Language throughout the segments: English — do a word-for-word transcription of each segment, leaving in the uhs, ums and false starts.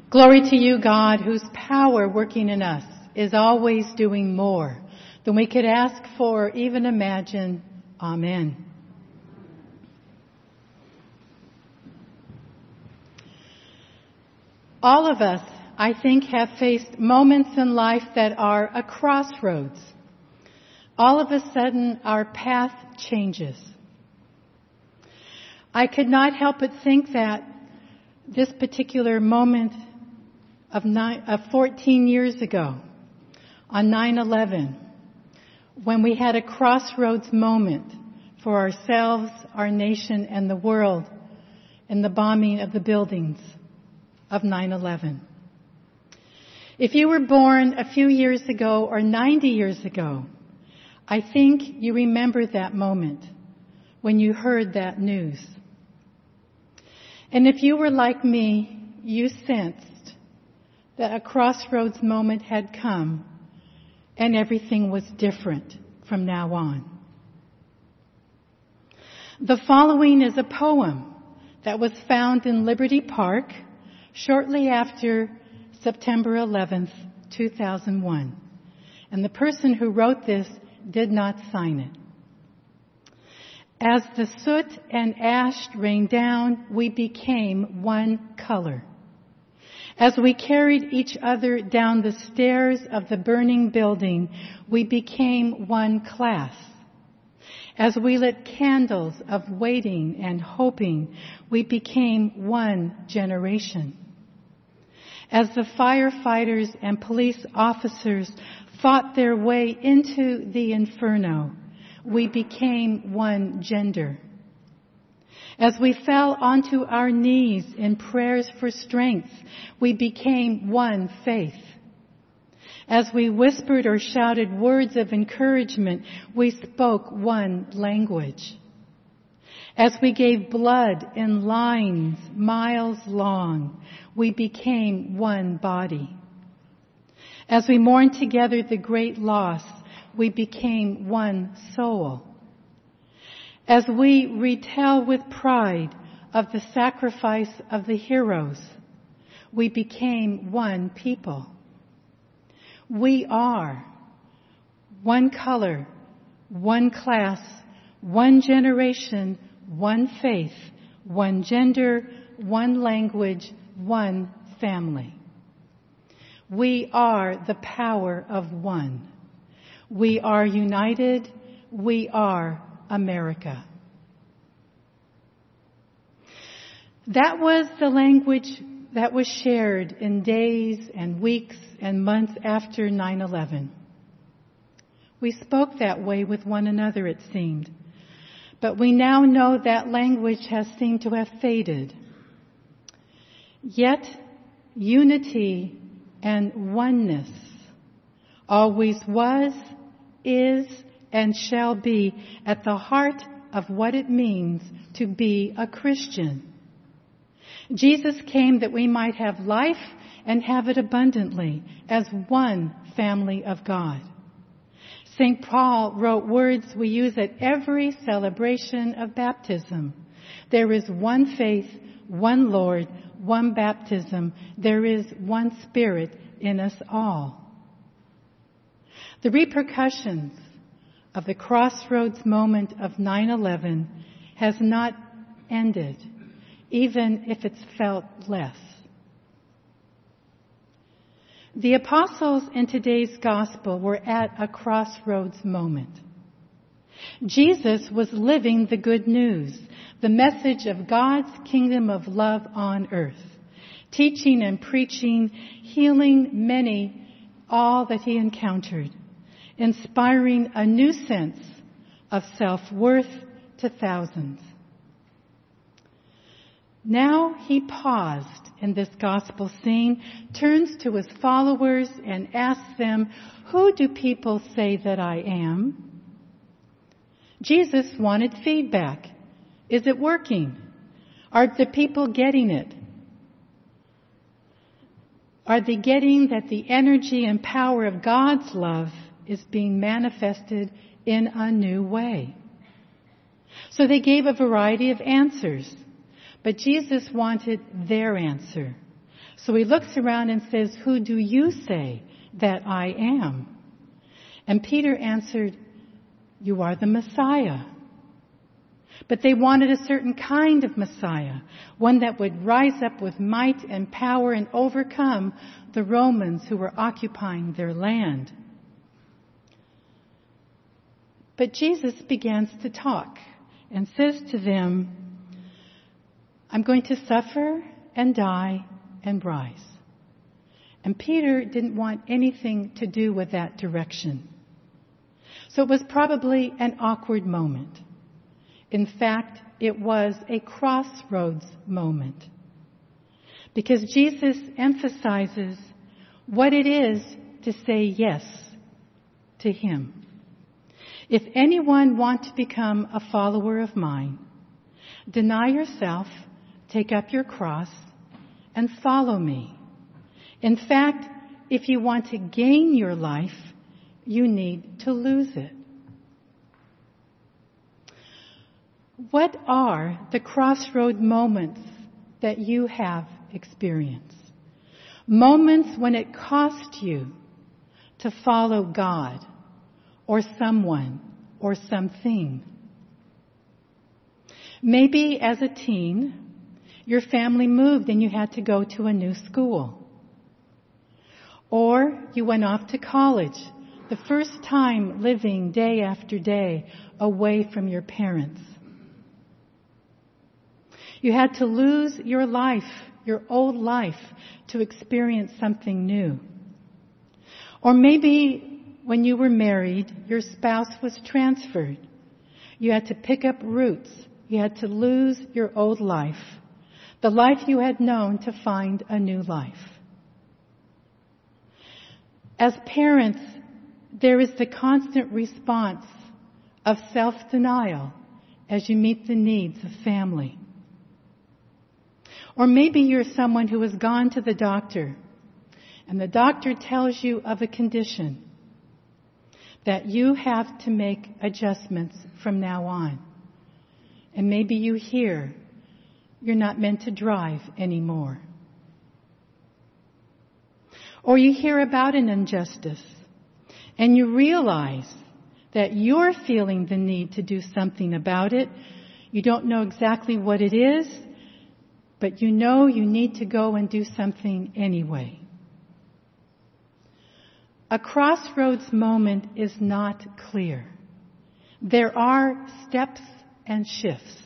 Glory to you, God, whose power working in us is always doing more than we could ask for or even imagine. Amen. All of us, I think, have faced moments in life that are a crossroads. All of a sudden, our path changes. I could not help but think that this particular moment of, nine, of fourteen years ago, on nine eleven, when we had a crossroads moment for ourselves, our nation, and the world in the bombing of the buildings of nine eleven. If you were born a few years ago or ninety years ago, I think you remember that moment when you heard that news. And if you were like me, you sensed that a crossroads moment had come and everything was different from now on. The following is a poem that was found in Liberty Park shortly after September eleventh, two thousand one. And the person who wrote this did not sign it. As the soot and ash rained down, we became one color. As we carried each other down the stairs of the burning building, we became one class. As we lit candles of waiting and hoping, we became one generation. As the firefighters and police officers fought their way into the inferno, we became one gender. As we fell onto our knees in prayers for strength, we became one faith. As we whispered or shouted words of encouragement, we spoke one language. As we gave blood in lines miles long, we became one body. As we mourned together the great loss, we became one soul. As we retell with pride of the sacrifice of the heroes, we became one people. We are one color, one class, one generation, one faith, one gender, one language, one family. We are the power of one. We are united. We are America. That was the language that was shared in days and weeks and months after nine eleven. We spoke that way with one another, it seemed. But we now know that language has seemed to have faded. Yet, unity and oneness always was, is, and shall be at the heart of what it means to be a Christian. Jesus came that we might have life and have it abundantly as one family of God. Saint Paul wrote words we use at every celebration of baptism. There is one faith, one Lord, one baptism. There is one Spirit in us all. The repercussions of the crossroads moment of nine eleven has not ended, even if it's felt less. The apostles in today's gospel were at a crossroads moment. Jesus was living the good news, the message of God's kingdom of love on earth, teaching and preaching, healing many, all that he encountered, inspiring a new sense of self-worth to thousands. Now he paused in this gospel scene, turns to his followers and asks them, "Who do people say that I am?" Jesus wanted feedback. Is it working? Are the people getting it? Are they getting that the energy and power of God's love is being manifested in a new way? So they gave a variety of answers. But Jesus wanted their answer. So he looks around and says, "Who do you say that I am?" And Peter answered, "You are the Messiah." But they wanted a certain kind of Messiah, one that would rise up with might and power and overcome the Romans who were occupying their land. But Jesus begins to talk and says to them, "I'm going to suffer and die and rise." And Peter didn't want anything to do with that direction. So it was probably an awkward moment. In fact, it was a crossroads moment. Because Jesus emphasizes what it is to say yes to Him. If anyone wants to become a follower of mine, deny yourself, take up your cross, and follow me. In fact, if you want to gain your life, you need to lose it. What are the crossroad moments that you have experienced? Moments when it cost you to follow God or someone or something. Maybe as a teen, your family moved and you had to go to a new school. Or you went off to college, the first time living day after day away from your parents. You had to lose your life, your old life, to experience something new. Or maybe when you were married, your spouse was transferred. You had to pick up roots. You had to lose your old life, the life you had known, to find a new life. As parents, there is the constant response of self-denial as you meet the needs of family. Or maybe you're someone who has gone to the doctor, and the doctor tells you of a condition that you have to make adjustments from now on. And maybe you hear you're not meant to drive anymore. Or you hear about an injustice, and you realize that you're feeling the need to do something about it. You don't know exactly what it is, but you know you need to go and do something anyway. A crossroads moment is not clear. There are steps and shifts.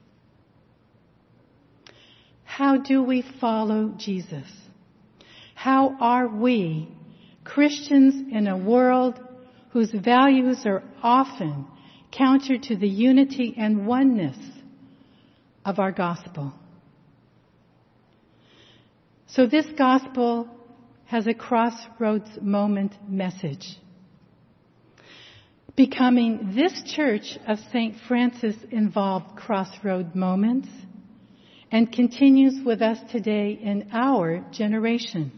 How do we follow Jesus? How are we, Christians in a world whose values are often counter to the unity and oneness of our gospel? So this gospel has a crossroads moment message. Becoming this church of Saint Francis involved crossroad moments and continues with us today in our generation.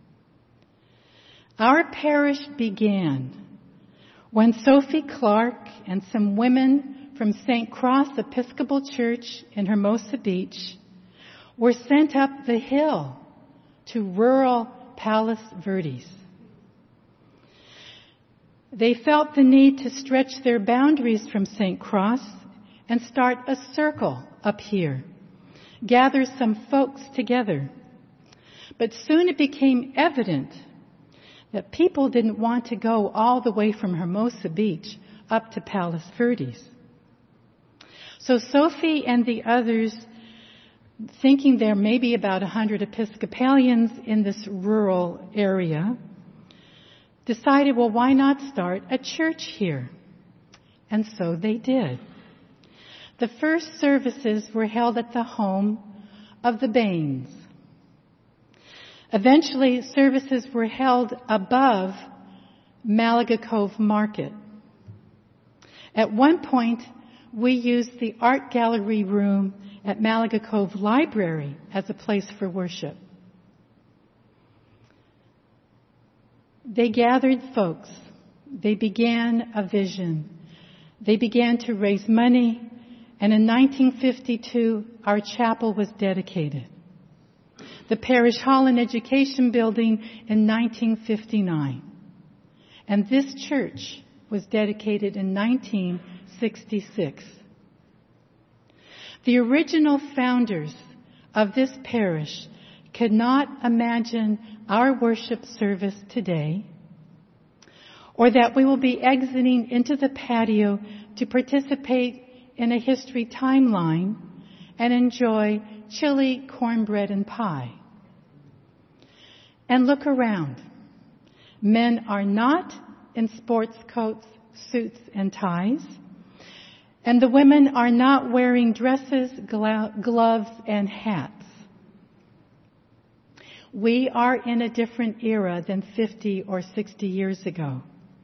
Our parish began when Sophie Clark and some women from Saint Cross Episcopal Church in Hermosa Beach were sent up the hill to rural Palos Verdes. They felt the need to stretch their boundaries from Saint Cross and start a circle up here, gather some folks together. But soon it became evident that people didn't want to go all the way from Hermosa Beach up to Palos Verdes. So Sophie and the others, thinking there may be about a hundred Episcopalians in this rural area, decided, well, why not start a church here? And so they did. The first services were held at the home of the Baines. Eventually, services were held above Malaga Cove Market. At one point, we used the art gallery room at Malaga Cove Library as a place for worship. They gathered folks. They began a vision. They began to raise money, and in nineteen fifty-two, our chapel was dedicated. the Parish Hall and Education Building in nineteen fifty-nine. And this church was dedicated in nineteen sixty-six. The original founders of this parish could not imagine our worship service today, or that we will be exiting into the patio to participate in a history timeline and enjoy chili, cornbread, and pie. And look around. Men are not in sports coats, suits, and ties. And the women are not wearing dresses, glo- gloves, and hats. We are in a different era than fifty or sixty years ago.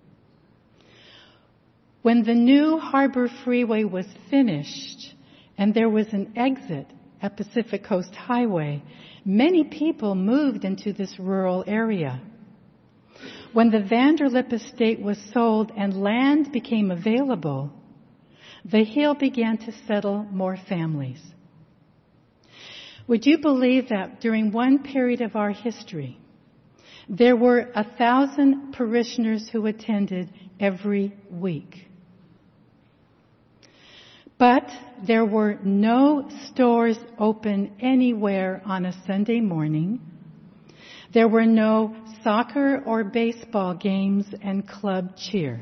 When the new Harbor Freeway was finished and there was an exit at Pacific Coast Highway, many people moved into this rural area. When the Vanderlip estate was sold and land became available, the hill began to settle more families. Would you believe that during one period of our history, there were a thousand parishioners who attended every week? But there were no stores open anywhere on a Sunday morning. There were no soccer or baseball games and club cheer.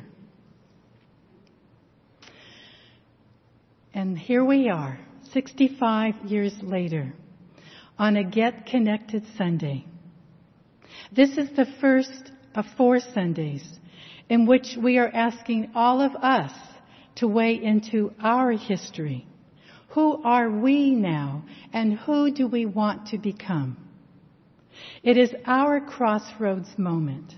And here we are, sixty-five years later, on a Get Connected Sunday. This is the first of four Sundays in which we are asking all of us to weigh into our history. Who are we now, and who do we want to become? It is our crossroads moment.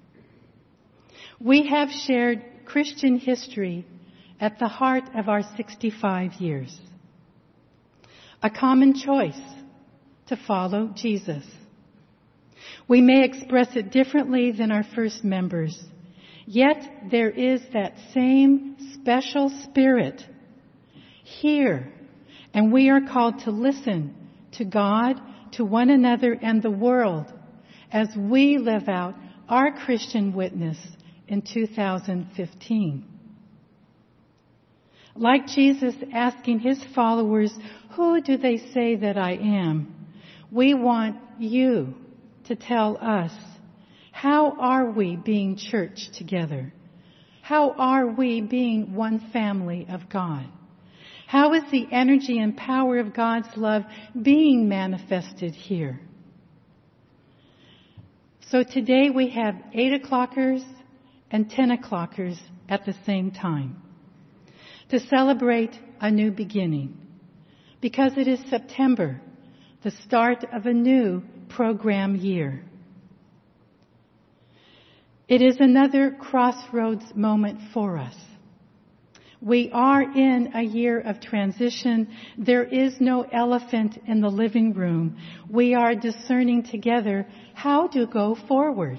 We have shared Christian history at the heart of our sixty-five years. A common choice to follow Jesus. We may express it differently than our first members, yet there is that same special spirit here, and we are called to listen to God, to one another, and the world as we live out our Christian witness in two thousand fifteen. Like Jesus asking his followers, who do they say that I am? We want you to tell us, how are we being church together? How are we being one family of God? How is the energy and power of God's love being manifested here? So today we have eight o'clockers and ten o'clockers at the same time to celebrate a new beginning, because it is September, the start of a new program year. It is another crossroads moment for us. We are in a year of transition. There is no elephant in the living room. We are discerning together how to go forward.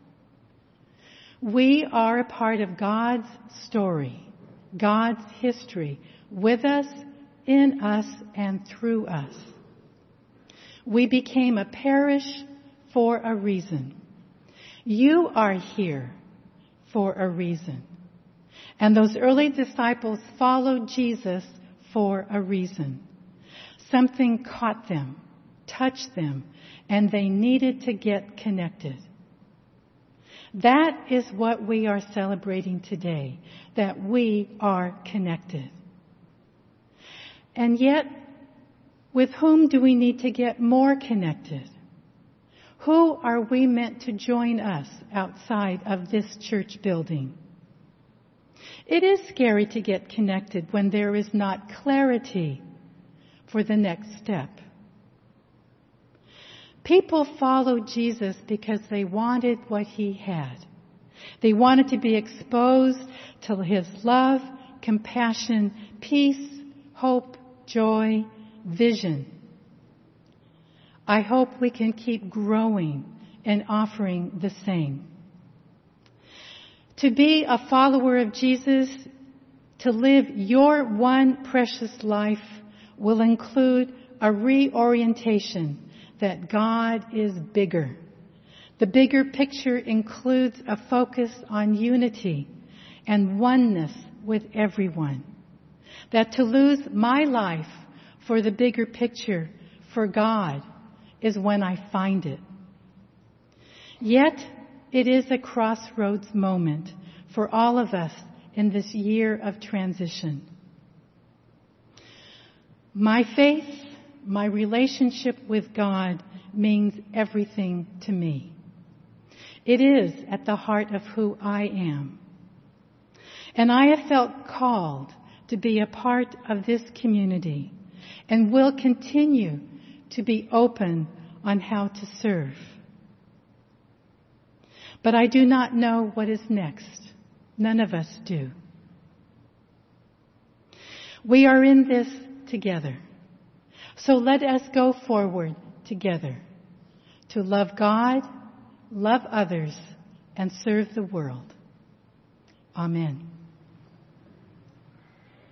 We are a part of God's story, God's history, with us, in us, and through us. We became a parish for a reason. You are here for a reason. And those early disciples followed Jesus for a reason. Something caught them, touched them, and they needed to get connected. That is what we are celebrating today, that we are connected. And yet, with whom do we need to get more connected? Who are we meant to join us outside of this church building? It is scary to get connected when there is not clarity for the next step. People followed Jesus because they wanted what he had. They wanted to be exposed to his love, compassion, peace, hope, joy, vision. I hope we can keep growing and offering the same. To be a follower of Jesus, to live your one precious life, will include a reorientation that God is bigger. The bigger picture includes a focus on unity and oneness with everyone. That to lose my life for the bigger picture, for God, is when I find it. Yet, it is a crossroads moment for all of us in this year of transition. My faith, my relationship with God means everything to me. It is at the heart of who I am. And I have felt called to be a part of this community and will continue to be open on how to serve. But I do not know what is next. None of us do. We are in this together. So let us go forward together to love God, love others, and serve the world. Amen.